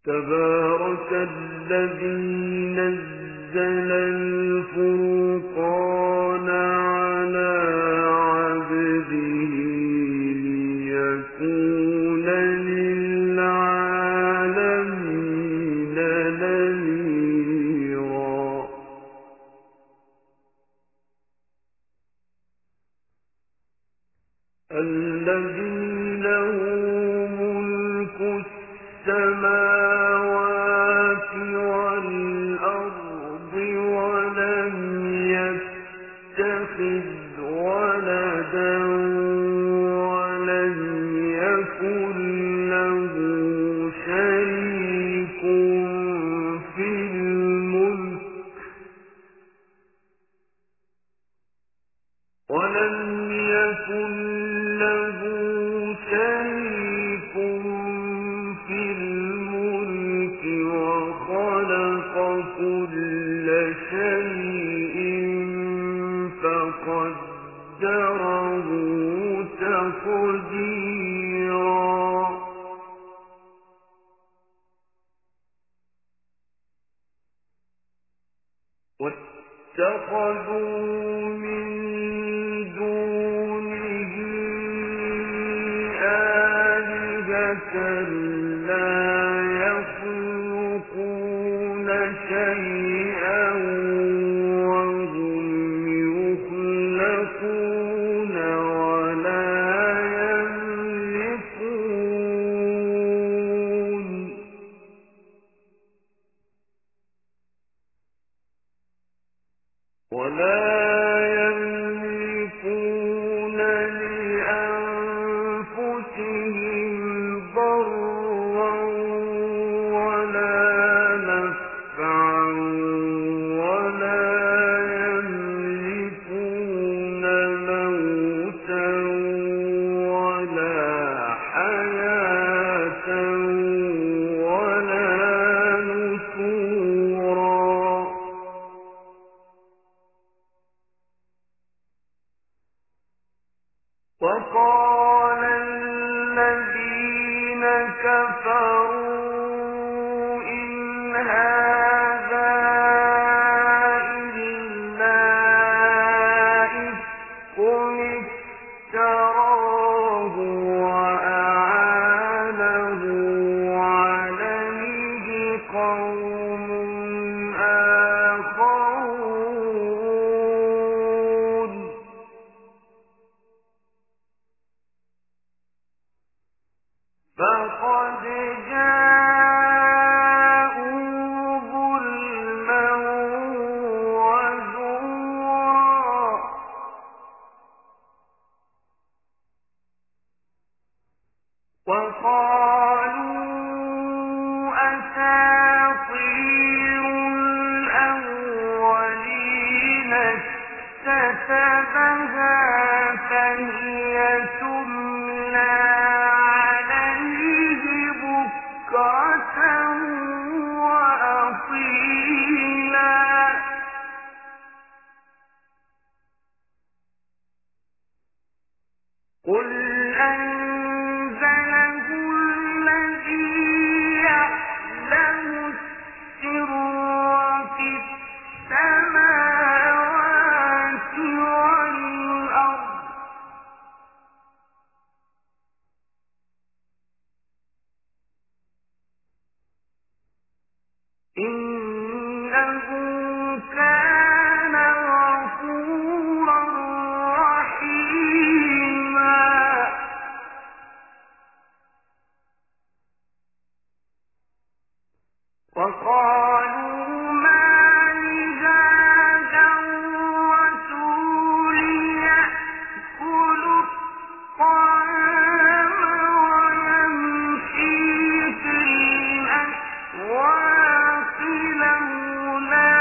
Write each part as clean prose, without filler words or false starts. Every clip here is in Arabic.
تبارك الذي نزل الفرقان على عبده ليكون للعالمين نذيرا الذي له ملك السماوات والأرض ولم يتخذ ولدا ولم يكن له شريك في الملك وخلق كل شيء فقدره تقديرا واتخذوا من دونه آلهة لا يخلقون شيئا وهم يخلقون ولا يملكون لأنفسهم ضرا ولا نفعا ولا يملكون موتا ولا حياة ولا نشورا وقال الذين كفروا إن هذا إلا إفك افتراه وأعانه عليه قوم آخرون فقد جاءوا ظلما وزورا وقالوا أساطير الأولين اكتتبها فهي تملى عليه بكرة وأصيلا قل أنزله الذي يعلم السر في السماوات والأرض إنه كان غفورا رحيما وقالوا ما لهذا الرسول يأكل الطعام ويمشي في الأسواق لولا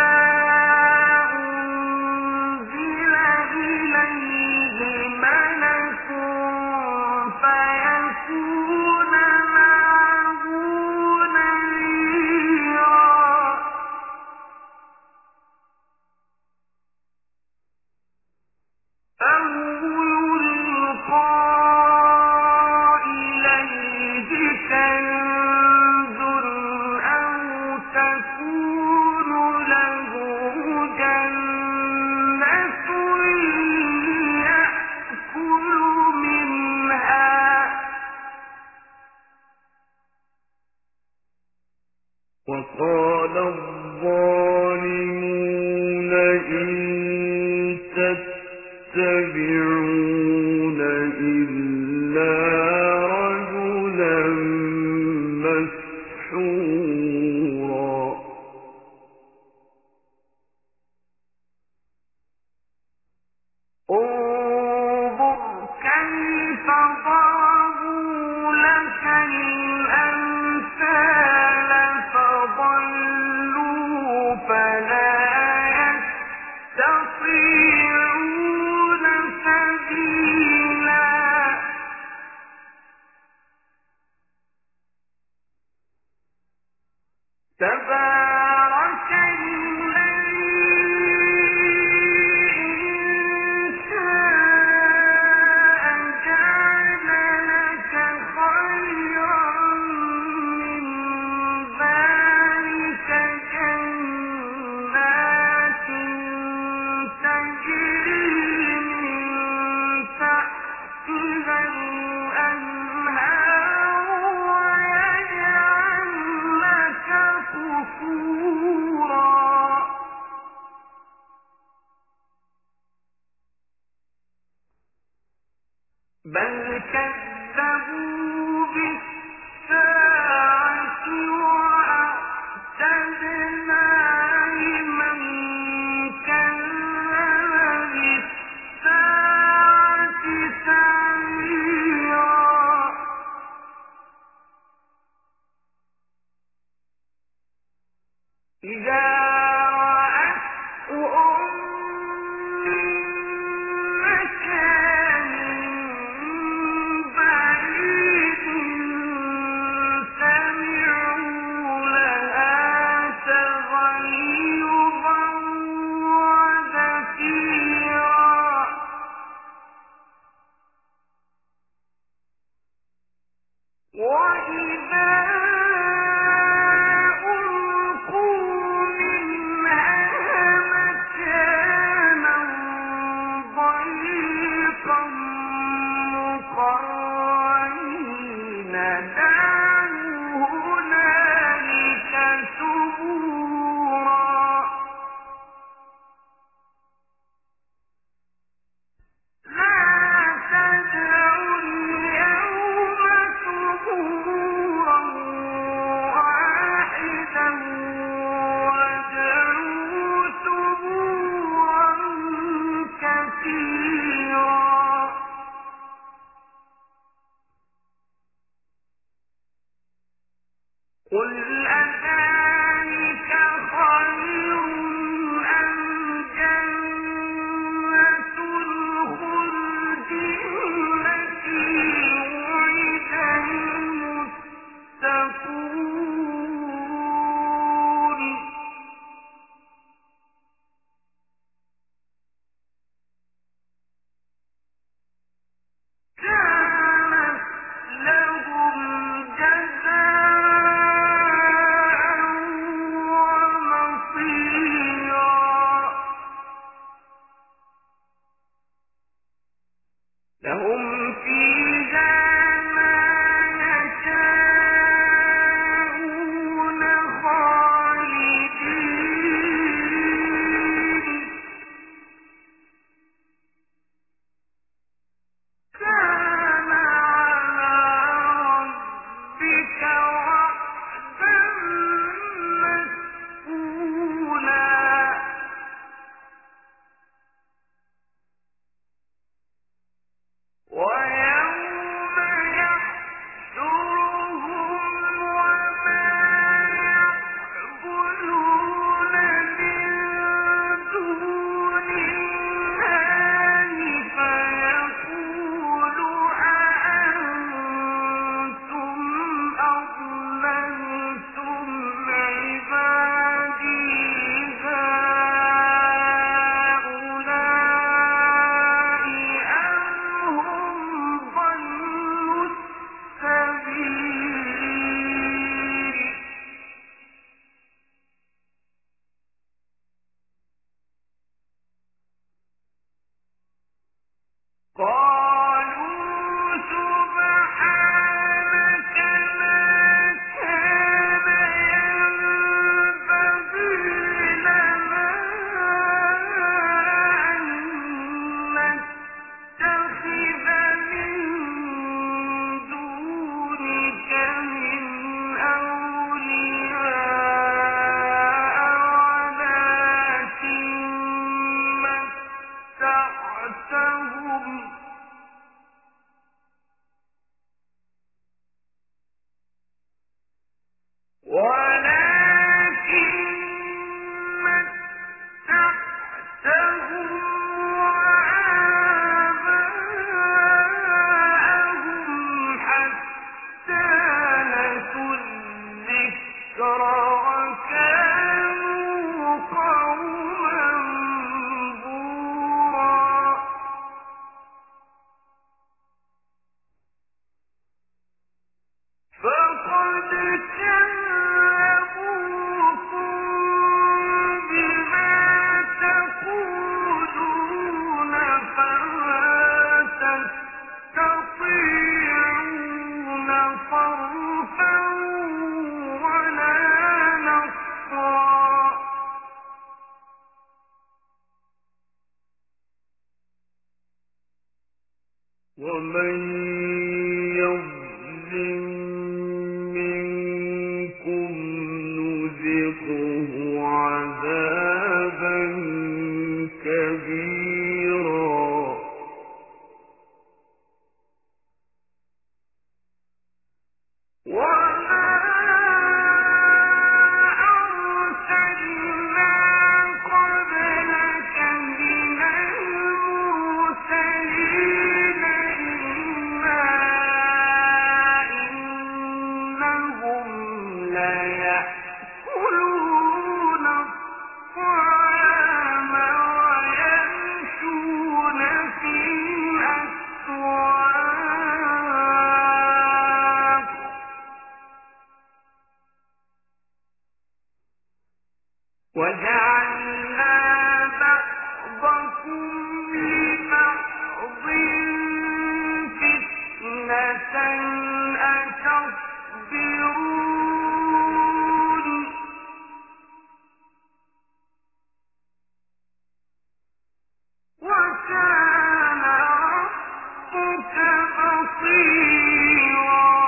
أنزل إليه ملك فيكون معه نذيرا وقال الظالمون إن تتبعون إلا رجلا مسحورا انظر كيف ضربوا لك الأمثال فضلوا فلا يستطيعون سبيلا تبارك الذي إن شاء جعل لك خيرا من ذلك جنات تجري من تحتها الأنهار ويجعل لك قصورا بل كذبوا بالساعة وأعتدنا لمن كذب بالساعة سعيرا إذا رأتهم من مكان بعيد سمعوا لها تغيظا وزفيرا وإذا ألقوا منها مكانا ضيقا مقرنين دعوا هنالك ثبورا لا تدعوا اليوم ثبورا واحدا وادعوا ثبورا كثيرا قل أذلك خير أم جنة الخلد التي وعد المتقون كانت لهم جزاء ومصيرا لهم فيها ما يشاءون ومن يظلم منكم نذقه عذابا كبيرا وجعلنا بعضكم لبعض فتنة أتصبرون وكان ربك بصيرا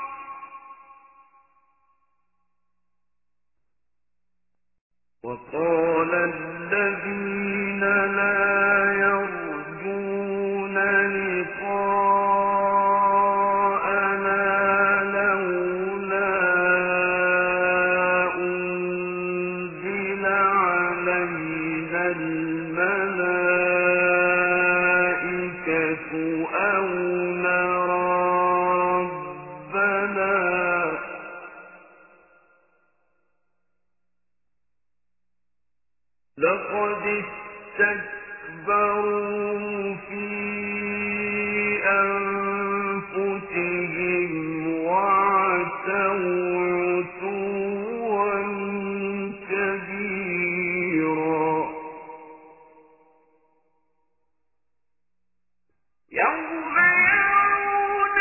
وقال الذين لا يرجون لقاءنا لولا أنزل علينا الملائكة أو نرى ربنا لقد استكبروا في أنفسهم وعتوا عتوا كبيرا يوم يرون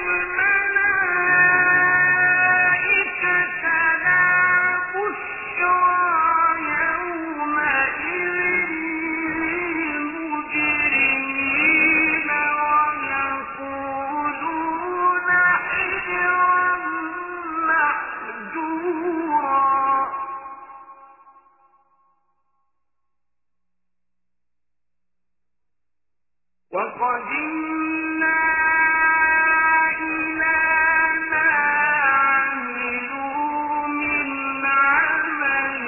الملائكة لا بشرى يومئذ للمجرمين ويقولون حجرا محجورا وقدمنا إلى ما عملوا من عمل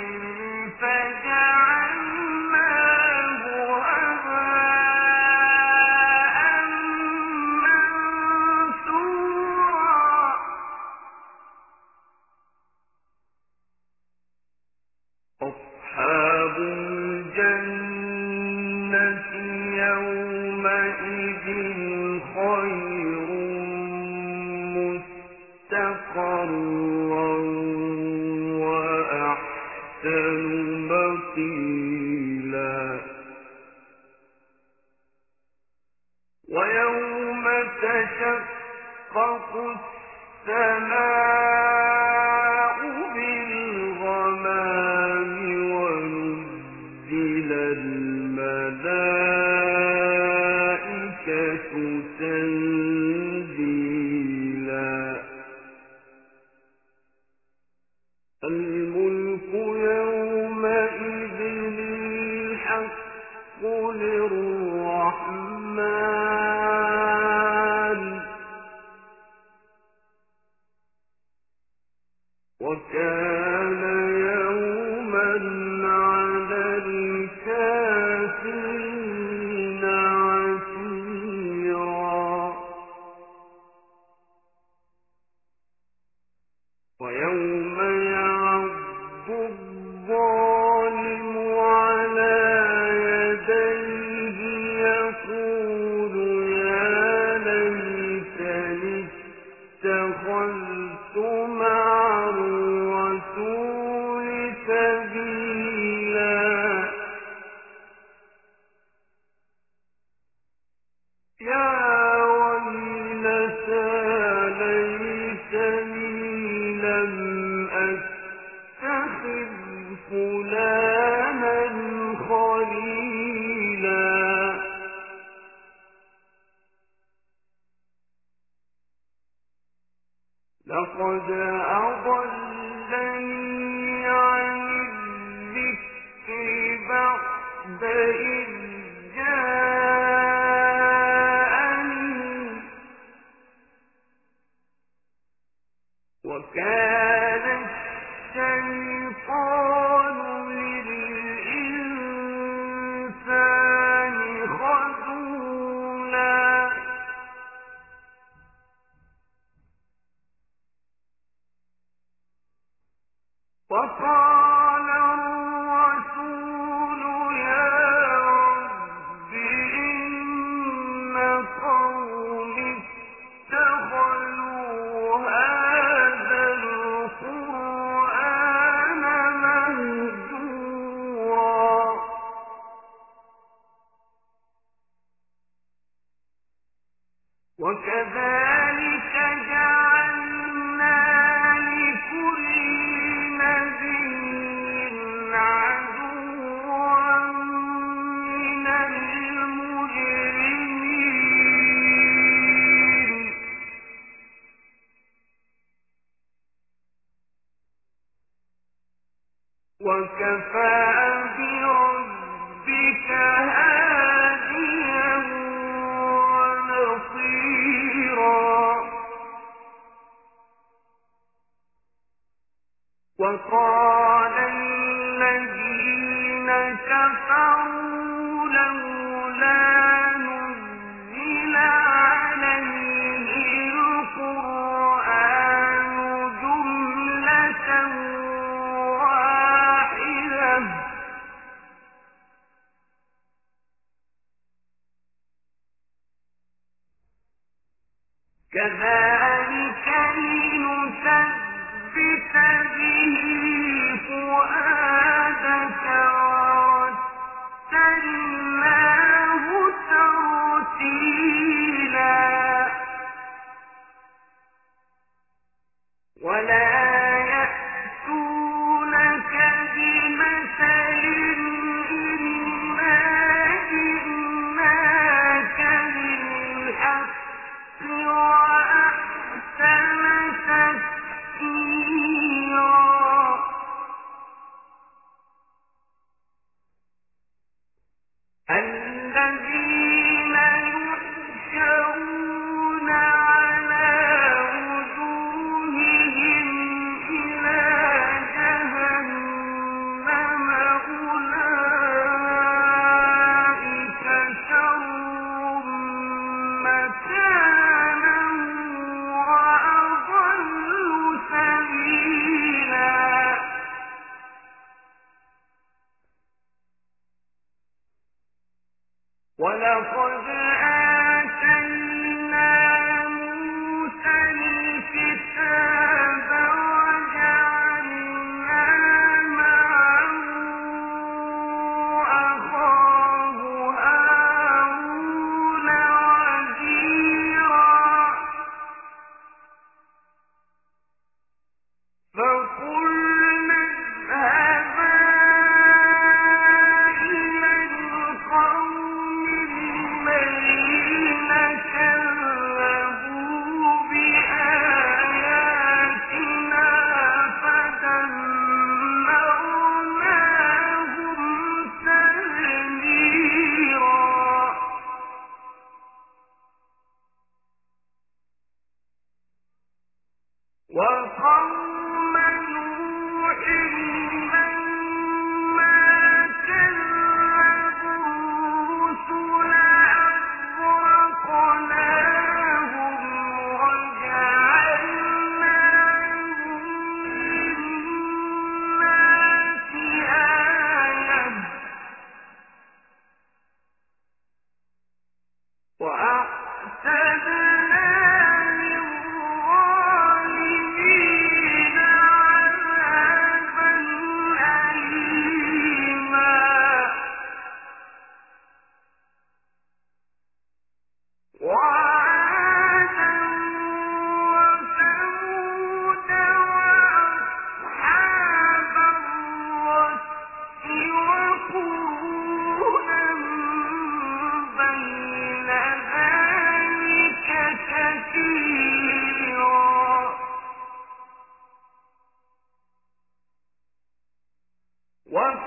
فجعلناه هباء منثورا أصحاب الجنة يومئذ خير مستقرا وأحسن مقيلا ويوم تشقق السماء بالغمام ونزل الملائكة تنزيلا الملك يومئذ الحق للرحمن وكان يوما على الكافرين عسيرا ويوم يعض الظالم على يديه يقول يا ليتني اتخذت مع أضلني عن الذكر بعد إذ جاءني وكان الشيطان للإنسان خذولا وقال الرسول يا رب إن قومي اتخذوا هذا القرآن مهجورا وكذلك جعلنا لكل نبي عدوا من المجرمين وكفى بربك هاديا ونصيرا وقال الذين كفروا لولا نزل عليه القرآن جملة واحدة كذلك لنثبت به فؤادك ورتلناه ترتيلا ولا يأتونك بمثل إلا جئناك بالحق وأحسن تفسيرا الذين يحشرون على وجوههم إلى جهنم أولئك شر مكانا وأضل سبيلا ولقد آتينا موسى الكتاب وجعلنا معه أخاه هارون وزيرا فقلنا اذهبا إلى القوم الذين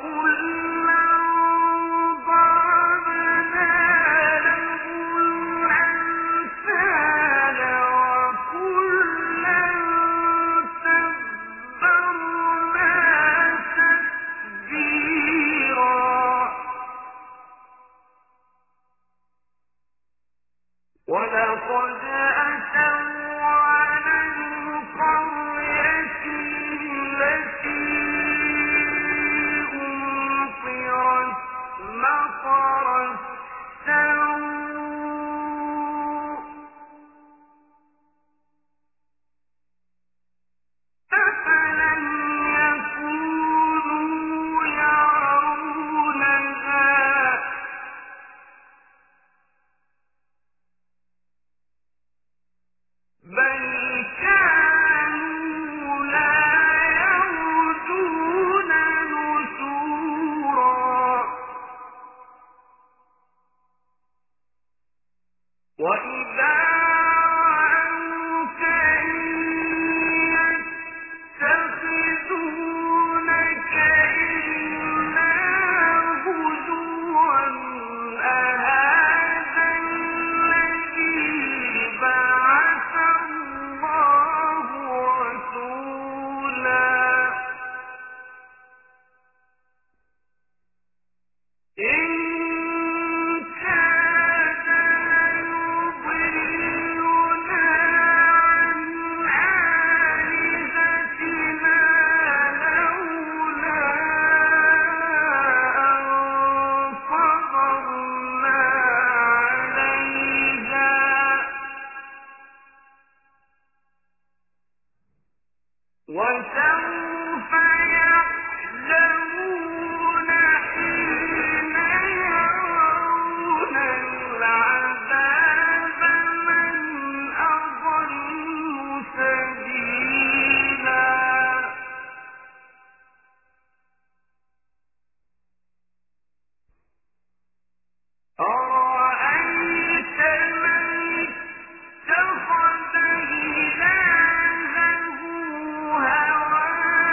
اتخذ إلهه هواه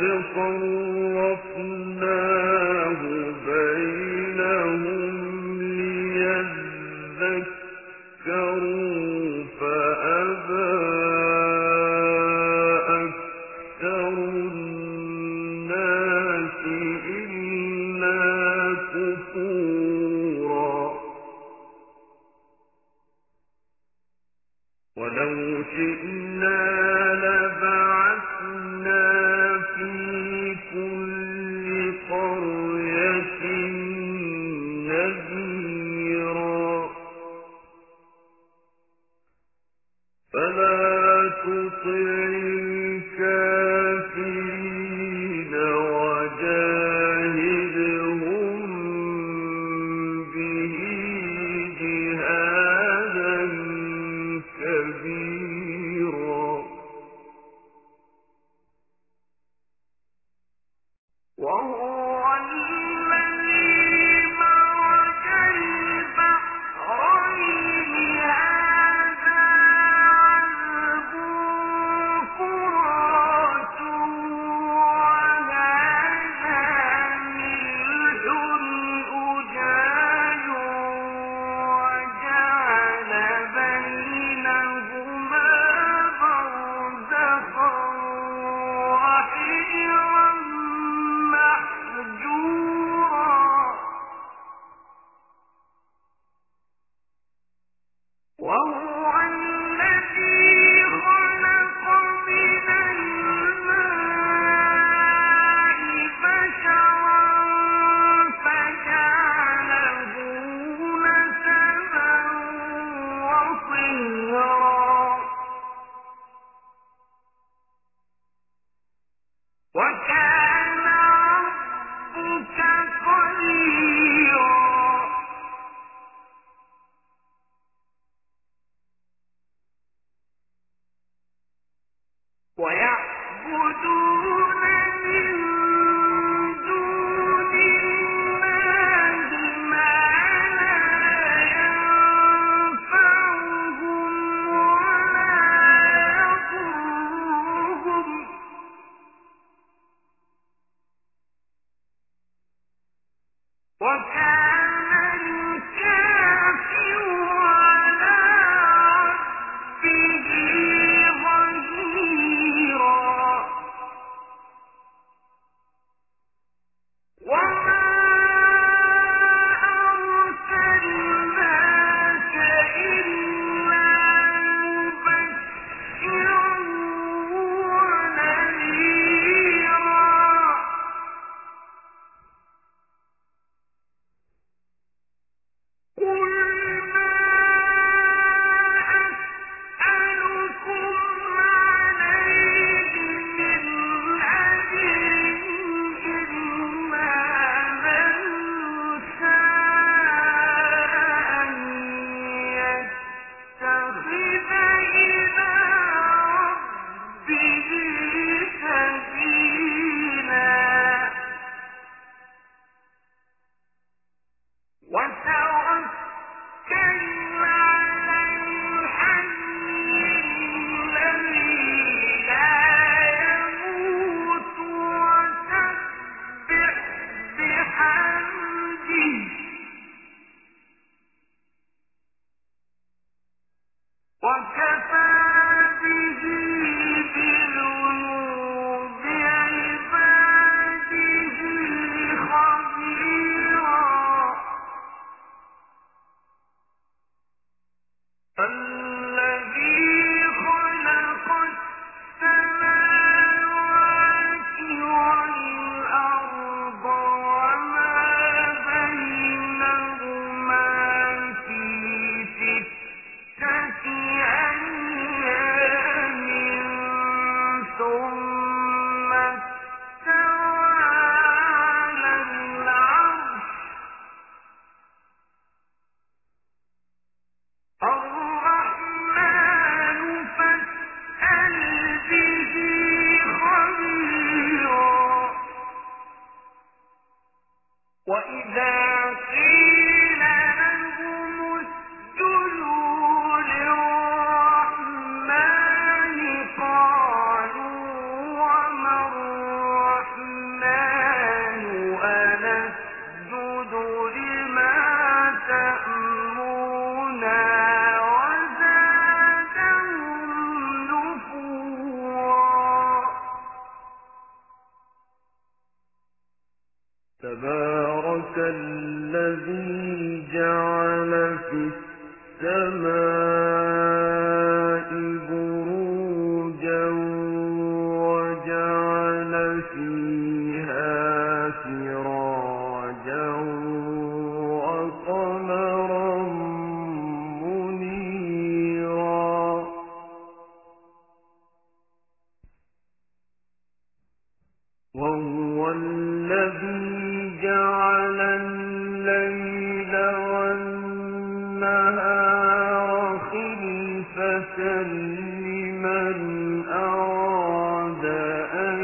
صرفناه بينهم ليذكروا فأبى أكثر الناس إلا كفورا ولو شئنا لبعثنا في كل في السماء بروجا وجعل فيها سراجا وقمرا منيرا وهو الذي جعل الليل والنهار خلفة لمن أراد أن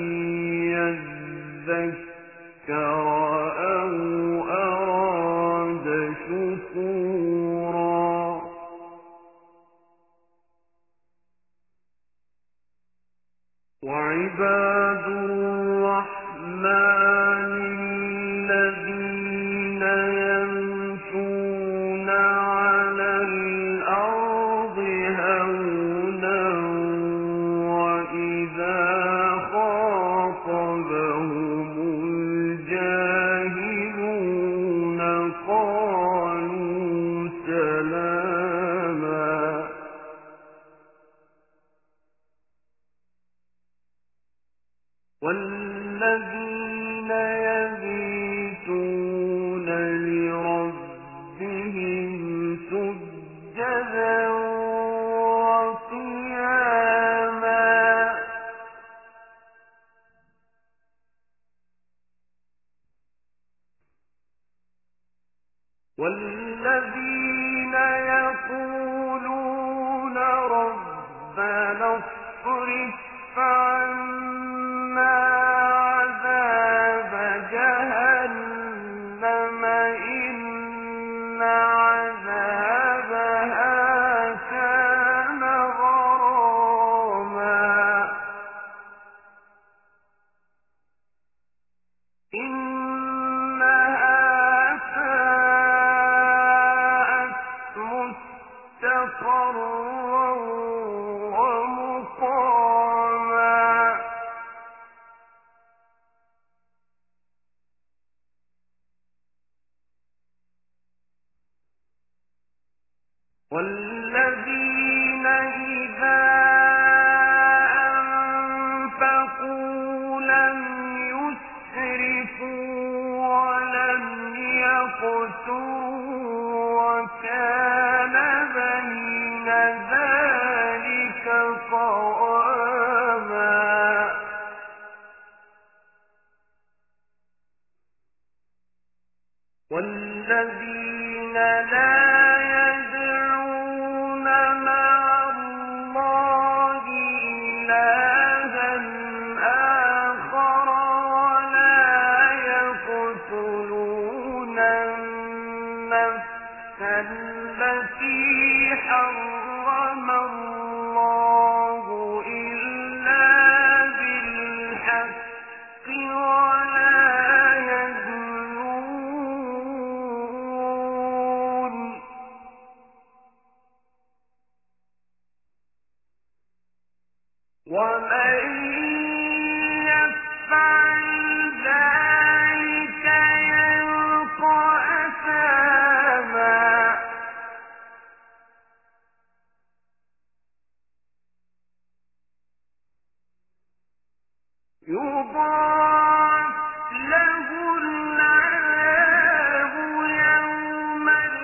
يذكر أو أراد شكورا وعباد الرحمن الذين يمشون على الأرض هونا وإذا خاطبهم الجاهلون قالوا سلاما والذين يبيتون لربهم سجدا وقياما والذين يقولون ربنا اصرف عنا عذاب جهنم إن عذابها كان غراما إنها ساءت مستقرا ومقاما والذين إذا أنفقوا لم يسرفوا ولم يقتروا وكان بين ذلك قواما والذين لا يدعون مع الله إلها آخر ولا يقتلون النفس التي حرم الله إلا بالحق ولا يزنون ومن يفعل ذلك يلقى أثاما يضاعف له العذاب يوم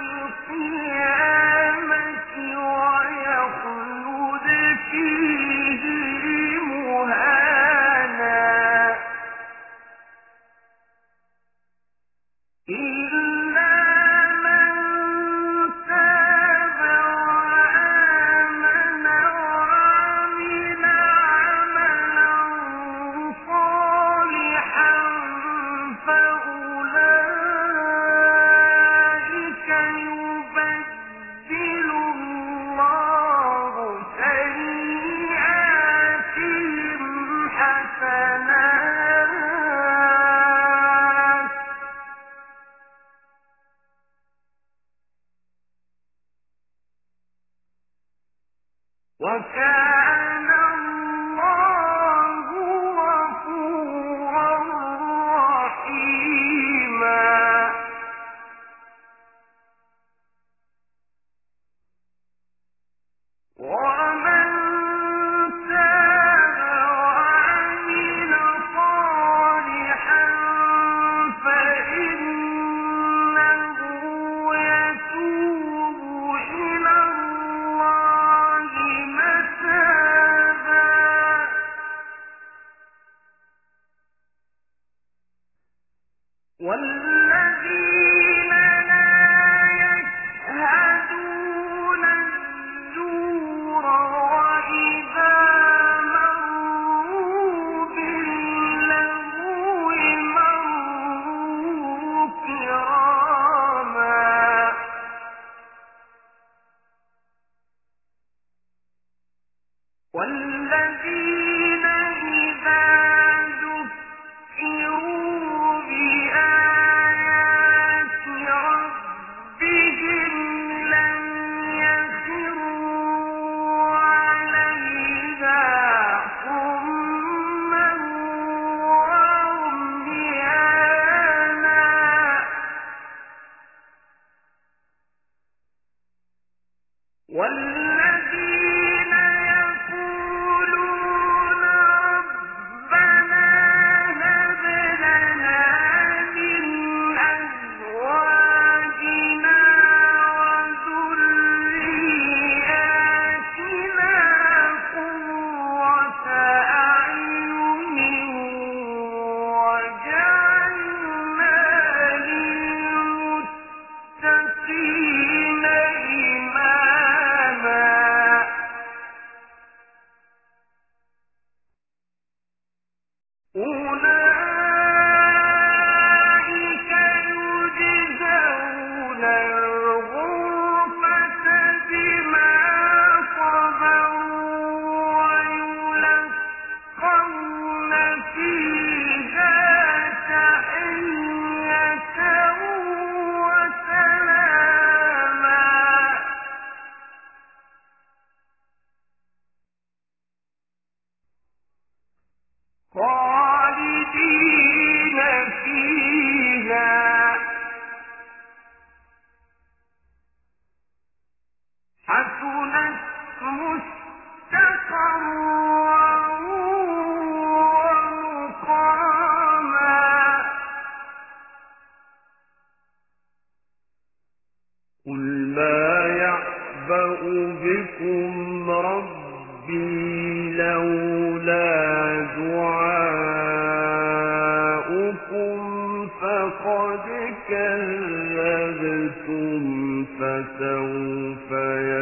القيامة ويخلد فيه مهانا إلا من تاب وآمن وعمل عملا صالحا فأولئك يبدل الله سيئاتهم حسنات وكان الله غفورا رحيما والذين يقولون ربنا هب لنا من أزواجنا وذرياتنا قرة أعين واجعلنا للمتقين إماما. أولئك يجزون الغرفة بما صبروا ويلقون فيها تحية وسلاما. خالدين فيها حسنت مستقرا ومقاما. قل ما يعبأ بكم ربي لولا دعاؤكم فقد كذبتم فسوف